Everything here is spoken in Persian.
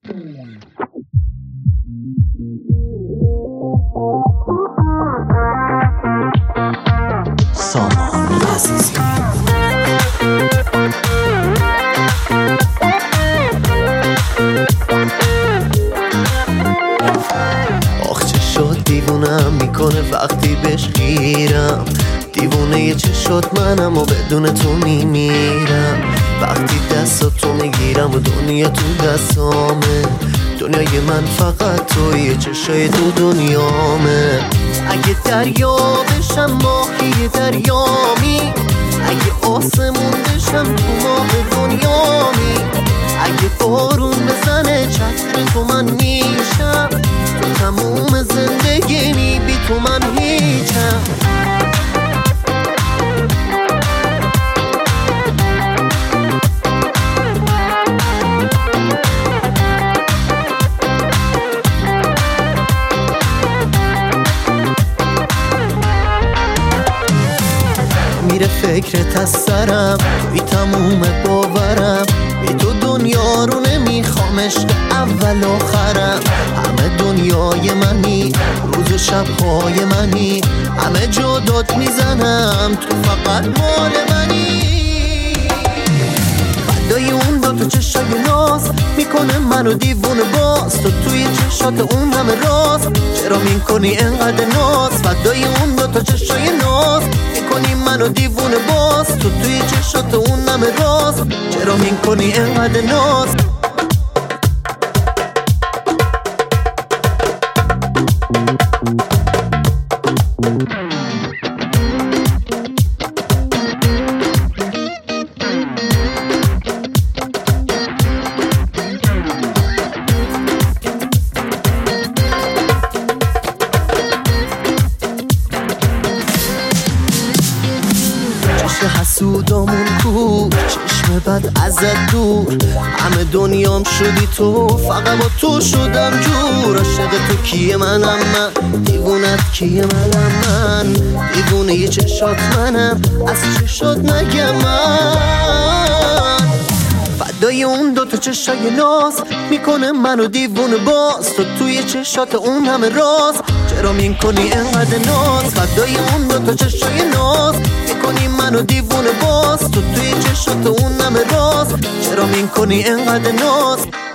سامان عزیزی آخ چه شد دیوونم میکنه وقتی بهش گیرم، دیوونه یه چه شد منم و بدون تو میمیرم. وقتی دستاتو میگیرم و دنیا تو دستامه، دنیای من فقط توی چشای تو دنیامه. اگه دریا بشم ماهی دریامی، اگه آسمون بشم تو ماه دنیامی، اگه بارون بزنه چتر تو من میشم، تو تموم زندگیمی بی تو من هیچم. میره فکرت از سرم، توی تموم باورم، بی تو دنیا رو نمیخوام، عشق اول آخرم. همه دنیای منی، روز و شبهای منی، همه جا داد میزنم، تو فقط مال منی. فدای اون دوتا چشای ناز میکنه منو دیوونه باز، تو توی چشات اون همه راز، چرا میکنی انقدر ناز؟ فدای اون دوتا چشای ناز میکنی منو دیوونه باز، تو توی چشات اون همه راز، چرا میکنی انقدر ناز؟ حسودامون کو، چشم بد ازت دور، همه دنیام شدی تو، فقط با تو شدم جور. عاشق تو کیه؟ منم من، دیوونت کیه؟ منم من، دیوونه یه چشات منم، از چشات نگم من. فدای اون دوتا چشای ناز میکنه منو دیوونه باز، تو توی چشات اون همه راز، چرا میکنی انقدر ناز؟ فدای اون دوتا چشای ناز میکنی منو دیوونه باز، تو توی چشات اون همه راز، چرا میکنی انقدر ناز؟